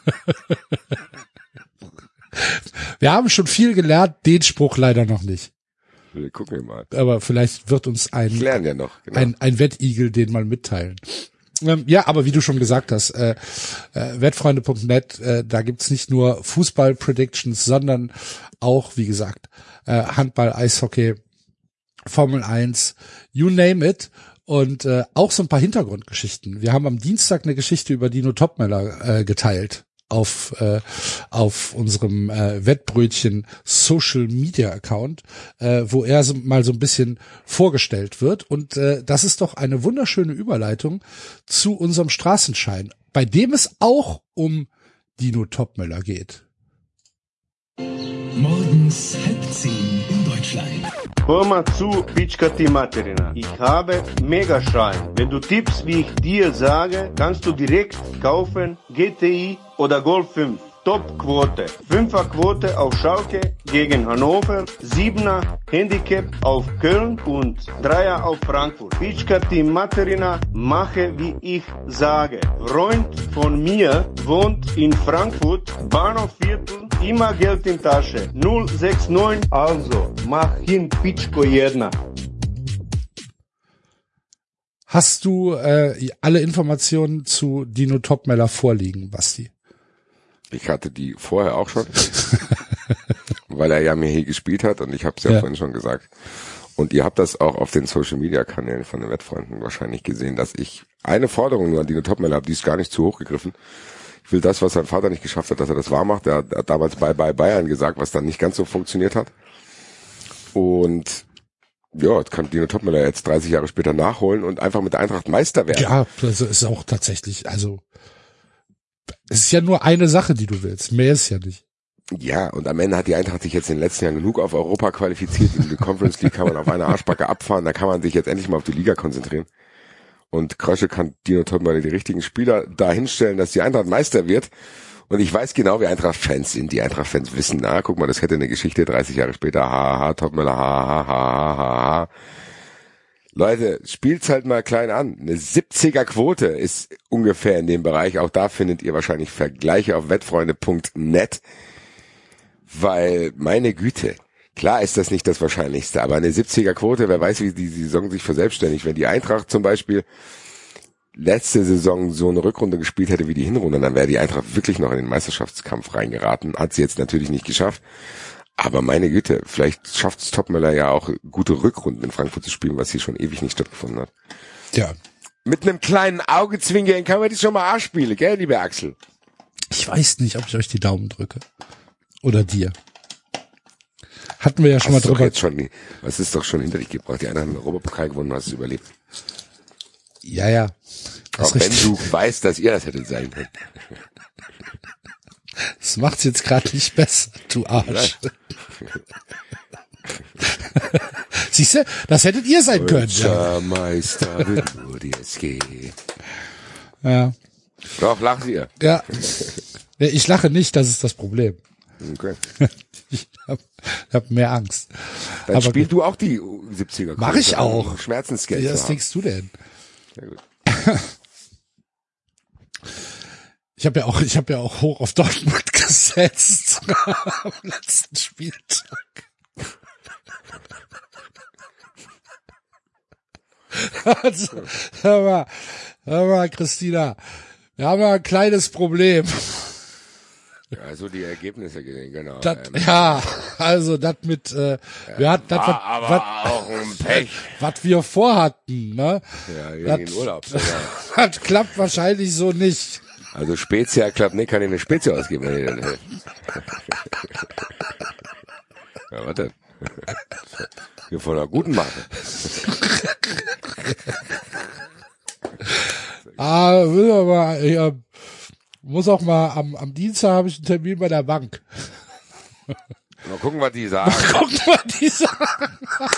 Wir haben schon viel gelernt, den Spruch leider noch nicht. Wir gucken mal. Aber vielleicht wird uns Ich ein, lerne ja noch. Genau. ein, ein Wettigel den mal mitteilen. Ähm, ja, aber wie du schon gesagt hast, äh, äh, wettfreunde punkt net, äh, da gibt's nicht nur Fußball-Predictions, sondern auch, wie gesagt, äh, Handball, Eishockey, Formel eins, you name it. Und äh, auch so ein paar Hintergrundgeschichten. Wir haben am Dienstag eine Geschichte über Dino Topmöller äh, geteilt auf äh, auf unserem äh, Wettbrötchen Social Media Account, äh, wo er so, mal so ein bisschen vorgestellt wird. Und äh, das ist doch eine wunderschöne Überleitung zu unserem Straßenschein, bei dem es auch um Dino Topmöller geht. Morgens halb zehn in Deutschland. Hör mal zu, Pitschka die Materina. Ich habe Megaschein. Wenn du tippst, wie ich dir sage, kannst du direkt kaufen G T I oder Golf fünf. Top-Quote. Fünfer-Quote auf Schalke gegen Hannover, Siebener Handicap auf Köln und Dreier auf Frankfurt. Pitschka die Materina, mache wie ich sage. Freund von mir wohnt in Frankfurt, Bahnhofviertel, immer Geld in Tasche. null sechs neun, also mach hin Pitschko jedna. Hast du äh, alle Informationen zu Dino Topmöller vorliegen, Basti? Ich hatte die vorher auch schon, weil er ja mir hier gespielt hat und ich habe es ja, Ja. vorhin schon gesagt. und ihr habt das auch auf den Social-Media-Kanälen von den Wettfreunden wahrscheinlich gesehen, dass ich eine Forderung nur an Dino Topmöller habe, die ist gar nicht zu hoch gegriffen. Ich will das, was sein Vater nicht geschafft hat, dass er das wahr macht. Er hat, er hat damals Bye Bye Bayern gesagt, was dann nicht ganz so funktioniert hat. Und ja, das kann Dino Topmöller jetzt dreißig Jahre später nachholen und einfach mit der Eintracht Meister werden. Ja, das ist auch tatsächlich, also es ist ja nur eine Sache, die du willst. Mehr ist ja nicht. Ja, und am Ende hat die Eintracht sich jetzt in den letzten Jahren genug auf Europa qualifiziert. In die Conference League kann man auf eine Arschbacke abfahren, da kann man sich jetzt endlich mal auf die Liga konzentrieren. Und Krösche kann Dino Topmöller die richtigen Spieler da hinstellen, dass die Eintracht Meister wird. Und ich weiß genau, wie Eintracht-Fans sind. Die Eintracht-Fans wissen, na, guck mal, das hätte eine Geschichte, dreißig Jahre später, ha, ha, Topmöller, ha, ha, ha, ha, ha. Leute, spielt's halt mal klein an. Eine siebziger Quote ist ungefähr in dem Bereich. Auch da findet ihr wahrscheinlich Vergleiche auf wettfreunde punkt net. Weil, meine Güte, klar ist das nicht das Wahrscheinlichste, aber eine siebziger Quote, wer weiß, wie die Saison sich verselbstständigt. Wenn die Eintracht zum Beispiel letzte Saison so eine Rückrunde gespielt hätte wie die Hinrunde, dann wäre die Eintracht wirklich noch in den Meisterschaftskampf reingeraten. Hat sie jetzt natürlich nicht geschafft. Aber meine Güte, vielleicht schafft es Topmöller ja auch gute Rückrunden in Frankfurt zu spielen, was hier schon ewig nicht stattgefunden hat. Ja. Mit einem kleinen Augezwinkern kann man das schon mal ausspielen, gell, lieber Axel? Ich weiß nicht, ob ich euch die Daumen drücke. Oder dir. Hatten wir ja schon hast mal drüber. Jetzt schon, was ist doch schon hinter dich gebracht? Die einen haben den Europapokal gewonnen, hast du überlebt. Ja, ja. Auch wenn du weißt, dass ihr das hättet sein können. Das macht's jetzt gerade nicht besser, du Arsch. Siehst du, das hättet ihr sein können. Unser Meister wird nur die S G. Ja. Doch, lacht ihr. Ja. Ich lache nicht, das ist das Problem. Okay. Ich hab, hab mehr Angst. Dann Aber spielst du auch die siebziger. Mach ich auch. Schmerzensgeld. Ja, was denkst du denn? Sehr gut. Ich habe ja auch, ich habe ja auch hoch auf Dortmund gesetzt am letzten Spieltag. Also, hör mal, hör mal, Christina, wir haben ja ein kleines Problem. Ja, also die Ergebnisse gesehen, genau. Dat, ähm, ja, also das mit, äh, wir hatten das, war aber wat, auch ein Pech. was wir vorhatten, ne? Ja, wegen Das- den Urlaub. Das klappt wahrscheinlich so nicht. Also Spezia klappt nicht, kann ich eine Spezie ausgeben, wenn ihr dann hilft. Ja, warte. Hier von einer guten Marke. Ah, will aber, ja, muss auch mal, am, am Dienstag habe ich einen Termin bei der Bank. Mal gucken, was die sagen. Guck mal, die sagen.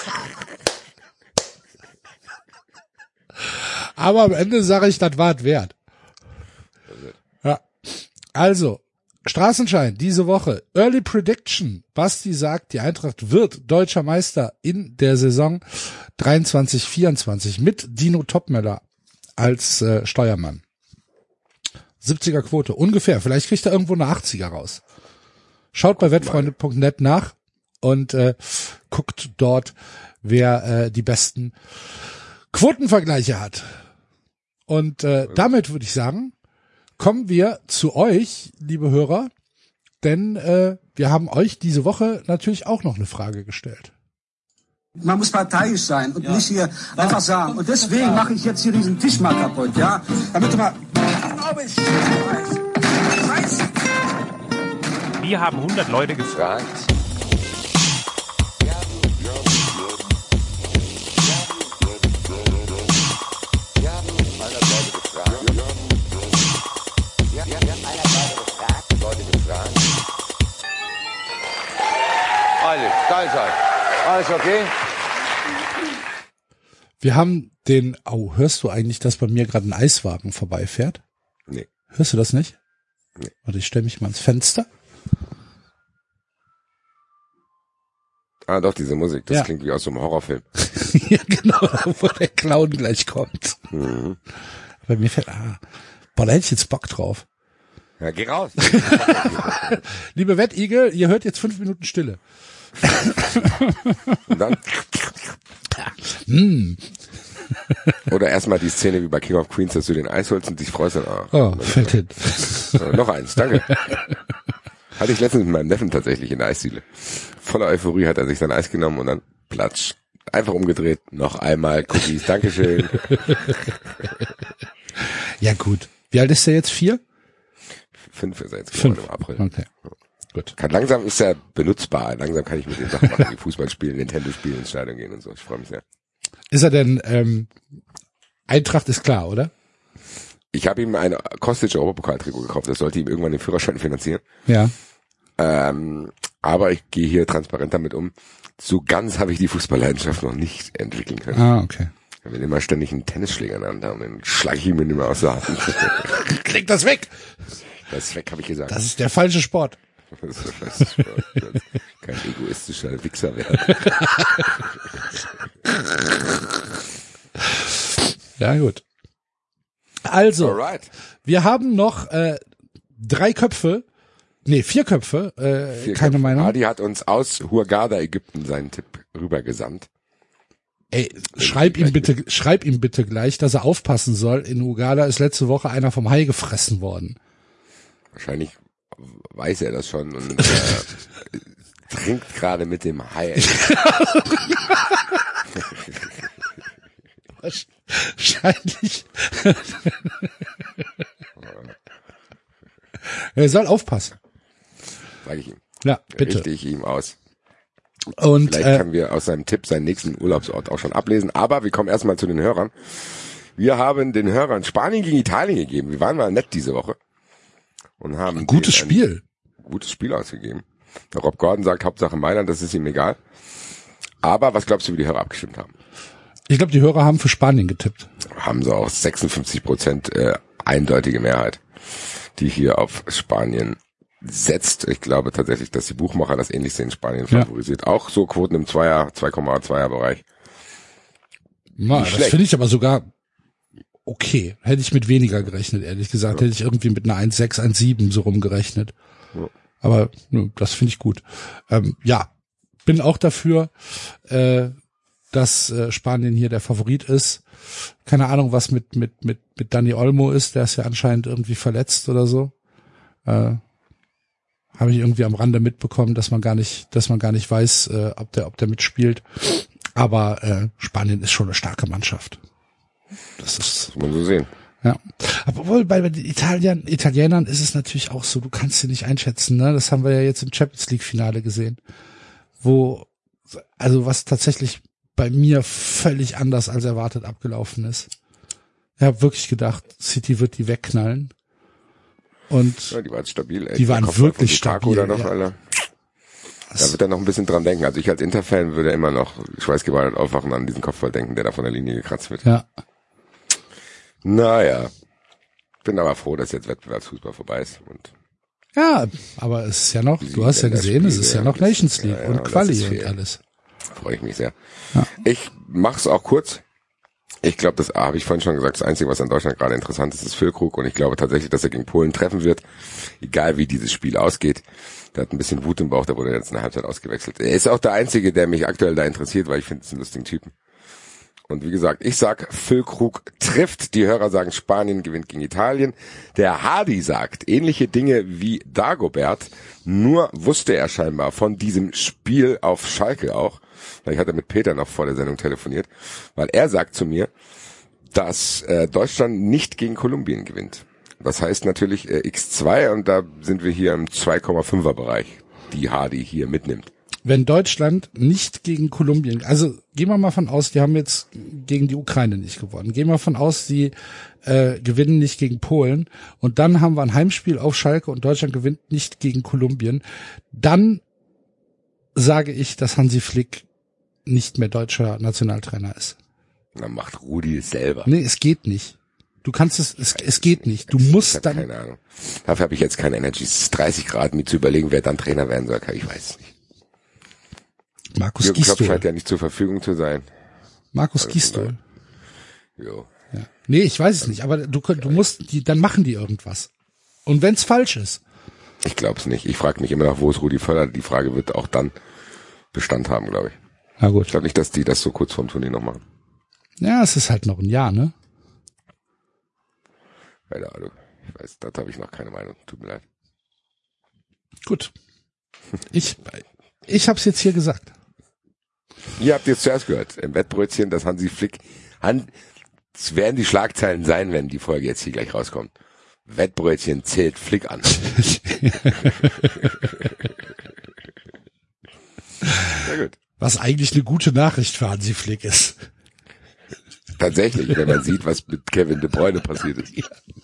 Aber am Ende sage ich, das war es wert. Ja. Also, Straßenschein, diese Woche. Early Prediction. Basti sagt, die Eintracht wird deutscher Meister in der Saison dreiundzwanzig vierundzwanzig mit Dino Topmöller als äh, Steuermann. siebziger Quote, ungefähr. Vielleicht kriegt er irgendwo eine achtziger raus. Schaut bei wettfreunde punkt net nach und äh, guckt dort, wer äh, die besten Quotenvergleiche hat. Und äh, damit würde ich sagen, kommen wir zu euch, liebe Hörer, denn äh, wir haben euch diese Woche natürlich auch noch eine Frage gestellt. Man muss parteiisch sein und ja. nicht hier einfach sagen. Und deswegen mache ich jetzt hier diesen Tisch mal kaputt, ja? Damit du mal... Wir haben hundert Leute gefragt. Alles, Steilzeit. Alles okay? Wir haben den... Oh, hörst du eigentlich, dass bei mir gerade ein Eiswagen vorbeifährt? Nee. Hörst du das nicht? Nee. Warte, ich stelle mich mal ans Fenster. Ah, doch, diese Musik. Das Ja. klingt wie aus so einem Horrorfilm. Ja, genau, wo der Clown gleich kommt. Mhm. Bei mir fällt... Ah, boah, da hätte ich jetzt Bock drauf. Ja, geh raus. Liebe Wettigel, ihr hört jetzt fünf Minuten Stille. Und dann... Mm. Oder erstmal die Szene wie bei King of Queens, dass du den Eis holst und dich freust dann auch. Oh, fällt hin. So, noch eins, danke. Hatte ich letztens mit meinem Neffen tatsächlich in der Eisdiele. Voller Euphorie hat er sich sein Eis genommen und dann platsch, einfach umgedreht. Noch einmal Cookies. Dankeschön. Ja gut. Wie alt ist der jetzt? Vier? Fünf ist er jetzt Fünf. im April. Okay. Gut. Kann, langsam ist er benutzbar. Langsam kann ich mit den Sachen machen, wie Fußball spielen, Nintendo spielen, ins Stadion gehen und so. Ich freue mich sehr. Ist er denn, ähm, Eintracht ist klar, oder? Ich habe ihm ein Kostic-Europapokal-Trikot gekauft. Das sollte ihm irgendwann den Führerschein finanzieren. Ja. Ähm, aber ich gehe hier transparent damit um. So ganz habe ich die Fußballleidenschaft noch nicht entwickeln können. Ah, okay. Ich will immer ständig einen Tennisschläger in der Hand haben, den schlage ich ihm immer aus der Hand. Leg das weg! Das ist weg, habe ich gesagt. Das ist der falsche Sport. Das ist der falsche Sport. Kein egoistischer Wichser werden. Ja, gut. Also, Alright. wir haben noch äh, drei Köpfe, nee, vier Köpfe, äh, Vier keine Köpfe. Meinung. Adi hat uns aus Hurghada, Ägypten, seinen Tipp rübergesandt. Ey, schreib ihm bitte, schreib ihm bitte gleich, dass er aufpassen soll. In Hurghada ist letzte Woche einer vom Hai gefressen worden. Wahrscheinlich weiß er das schon und äh, trinkt gerade mit dem Hai. Wahrscheinlich. Er soll aufpassen. Sag ich ihm. Ja, bitte. Richte ich ihm aus. Und Vielleicht äh, können wir aus seinem Tipp seinen nächsten Urlaubsort auch schon ablesen. Aber wir kommen erstmal zu den Hörern. Wir haben den Hörern Spanien gegen Italien gegeben. Wir waren mal nett diese Woche. Und haben ein gutes ein Spiel. Gutes Spiel ausgegeben. Der Rob Gordon sagt, Hauptsache Mailand, das ist ihm egal. Aber was glaubst du, wie die Hörer abgestimmt haben? Ich glaube, die Hörer haben für Spanien getippt. Haben sie auch sechsundfünfzig Prozent äh, eindeutige Mehrheit, die hier auf Spanien setzt. Ich glaube tatsächlich, dass die Buchmacher das Ähnlichste in Spanien Ja. favorisiert. Auch so Quoten im Zweier, zwei Komma zwei er Bereich. Na, Nicht das schlecht. finde ich aber sogar okay. Hätte ich mit weniger gerechnet, ehrlich gesagt. Ja. Hätte ich irgendwie mit einer eins Komma sechs, eins Komma sieben so rumgerechnet. Ja. Aber nö, das finde ich gut. Ähm, ja, bin auch dafür, äh, dass äh, Spanien hier der Favorit ist. Keine Ahnung, was mit mit mit mit Dani Olmo ist. Der ist ja anscheinend irgendwie verletzt oder so. Äh, Habe ich irgendwie am Rande mitbekommen, dass man gar nicht, dass man gar nicht weiß, äh, ob der ob der mitspielt. Aber äh, Spanien ist schon eine starke Mannschaft. Das ist Das muss man so sehen. ja. Aber obwohl bei den Italienern, Italienern ist es natürlich auch so, du kannst sie nicht einschätzen, ne? Das haben wir ja jetzt im Champions League Finale gesehen. Wo, also was tatsächlich bei mir völlig anders als erwartet abgelaufen ist. Ich habe wirklich gedacht, City wird die wegknallen. Und Ja, die waren stabil. Ey. die waren Kopfball wirklich von Lukaku stabil. da noch, Ja. Alter. Da wird er noch ein bisschen dran denken. Also ich als Interfan würde immer noch schweißgebadet aufwachen an diesen Kopfball denken, der da von der Linie gekratzt wird. Ja. Naja. Bin aber froh, dass jetzt Wettbewerbsfußball vorbei ist. Und Ja, aber es ist ja noch, du hast ja gesehen, es ist ja noch Nations League Ja, ja, und das Quali ist und viel. alles. freue ich mich sehr. Ja. Ich mach's auch kurz. Ich glaube, das ah, habe ich vorhin schon gesagt, das Einzige, was an Deutschland gerade interessant ist, ist Füllkrug. Und ich glaube tatsächlich, dass er gegen Polen treffen wird, egal wie dieses Spiel ausgeht. Der hat ein bisschen Wut im Bauch, da wurde jetzt eine Halbzeit ausgewechselt. Er ist auch der Einzige, der mich aktuell da interessiert, weil ich finde, es ist ein lustigen Typen. Und wie gesagt, ich sag, Füllkrug trifft. Die Hörer sagen, Spanien gewinnt gegen Italien. Der Hardy sagt ähnliche Dinge wie Dagobert. Nur wusste er scheinbar von diesem Spiel auf Schalke auch. Ich hatte mit Peter noch vor der Sendung telefoniert, weil er sagt zu mir, dass äh, Deutschland nicht gegen Kolumbien gewinnt. Das heißt natürlich äh, X zwei und da sind wir hier im zwei Komma fünfer Bereich, die Hardy hier mitnimmt. Wenn Deutschland nicht gegen Kolumbien, also gehen wir mal von aus, die haben jetzt gegen die Ukraine nicht gewonnen. Gehen wir von aus, sie äh, gewinnen nicht gegen Polen und dann haben wir ein Heimspiel auf Schalke und Deutschland gewinnt nicht gegen Kolumbien. Dann sage ich, dass Hansi Flick nicht mehr deutscher Nationaltrainer ist. Dann macht Rudi es selber. Nee, es geht nicht. Du kannst es, es, es geht nicht. Du Ich musst hab dann. keine Ahnung. Dafür habe ich jetzt keine Energy. Es ist dreißig Grad, mir zu überlegen, wer dann Trainer werden soll. Ich weiß es nicht. Markus Jürgen Klopp Gistol. scheint ja nicht zur Verfügung zu sein. Markus Also Gistol. Jo. Ja. Nee, ich weiß es nicht, aber du, du musst, die, dann machen die irgendwas. Und wenn's falsch ist. Ich glaube es nicht. Ich frage mich immer noch, wo ist Rudi Völler? Die Frage wird auch dann Bestand haben, glaube ich. Na gut. Ich glaube nicht, dass die das so kurz vorm Turnier noch machen. Ja, es ist halt noch ein Jahr, ne? Keine Ahnung. Ich weiß, da habe ich noch keine Meinung. Tut mir leid. Gut. Ich, ich hab's jetzt hier gesagt. Ihr habt jetzt zuerst gehört, im Wettbrötchen, dass Hansi Flick, Han, es werden die Schlagzeilen sein, wenn die Folge jetzt hier gleich rauskommt. Wettbrötchen zählt Flick an. Sehr gut. Was eigentlich eine gute Nachricht für Hansi Flick ist. Tatsächlich, wenn man sieht, was mit Kevin De Bruyne passiert ist.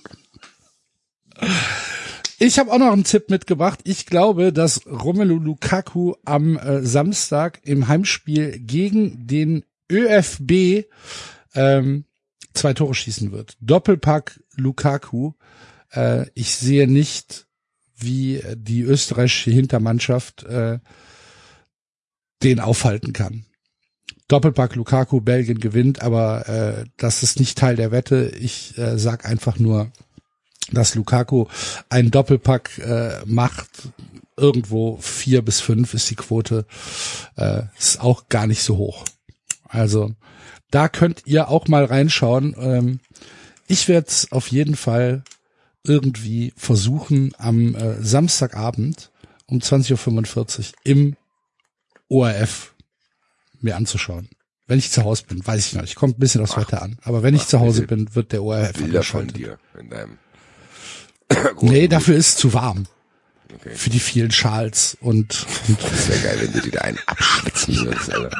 Ich habe auch noch einen Tipp mitgebracht. Ich glaube, dass Romelu Lukaku am äh, Samstag im Heimspiel gegen den ÖFB ähm, zwei Tore schießen wird. Doppelpack Lukaku. Äh, ich sehe nicht, wie die österreichische Hintermannschaft äh, den aufhalten kann. Doppelpack Lukaku, Belgien gewinnt, aber äh, das ist nicht Teil der Wette. Ich äh, sag einfach nur, dass Lukaku einen Doppelpack äh, macht. Irgendwo vier bis fünf ist die Quote. Äh, ist auch gar nicht so hoch. Also da könnt ihr auch mal reinschauen. Ähm, ich werde es auf jeden Fall irgendwie versuchen, am äh, Samstagabend um zwanzig Uhr fünfundvierzig im O R F mir anzuschauen. Wenn ich zu Hause bin, weiß ich noch nicht. Kommt ein bisschen aufs Wetter an. Aber wenn ich zu Hause bin, wird der O R F Bilder von angeschaltet. dir in deinem Nee, dafür ist es zu warm. Okay. Für die vielen Schals und, und Das wäre geil, wenn du dir da einen abschwitzen würdest, Alter.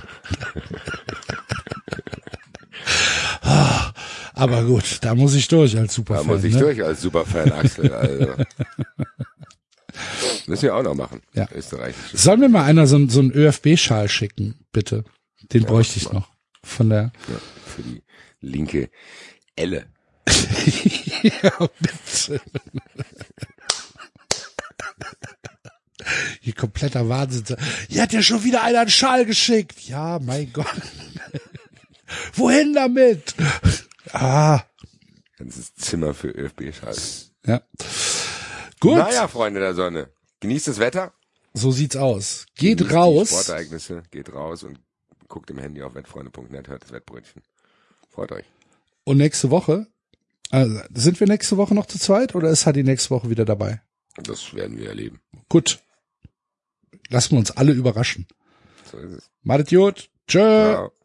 aber gut, da muss ich durch als Superfan. Da muss ich ne? durch als Superfan, Axel. Also. Müssen wir auch noch machen. Ja. Österreichisch. Soll mir mal einer so, ein- so einen ÖFB-Schal schicken, bitte? Den Ja, bräuchte ich mach. noch. Von der Ja, für die linke Elle. ja, bitte. Hier kompletter Wahnsinn. Hier hat ja schon wieder einer einen Schal geschickt. Ja, mein Gott. Wohin damit? Ah, Ganzes Zimmer für ÖFB-Schal. ja. Gut, Naja, Freunde der Sonne. Genießt das Wetter. so sieht's aus. Geht Genießt die raus. Sportereignisse. Geht raus und guckt im Handy auf wettfreunde punkt net, hört das Wettbrötchen. Freut euch. Und nächste Woche, also, sind wir nächste Woche noch zu zweit oder ist Hadi nächste Woche wieder dabei? Das werden wir erleben. Gut. Lassen wir uns alle überraschen. So ist es. Madet gut. Tschö. Ciao.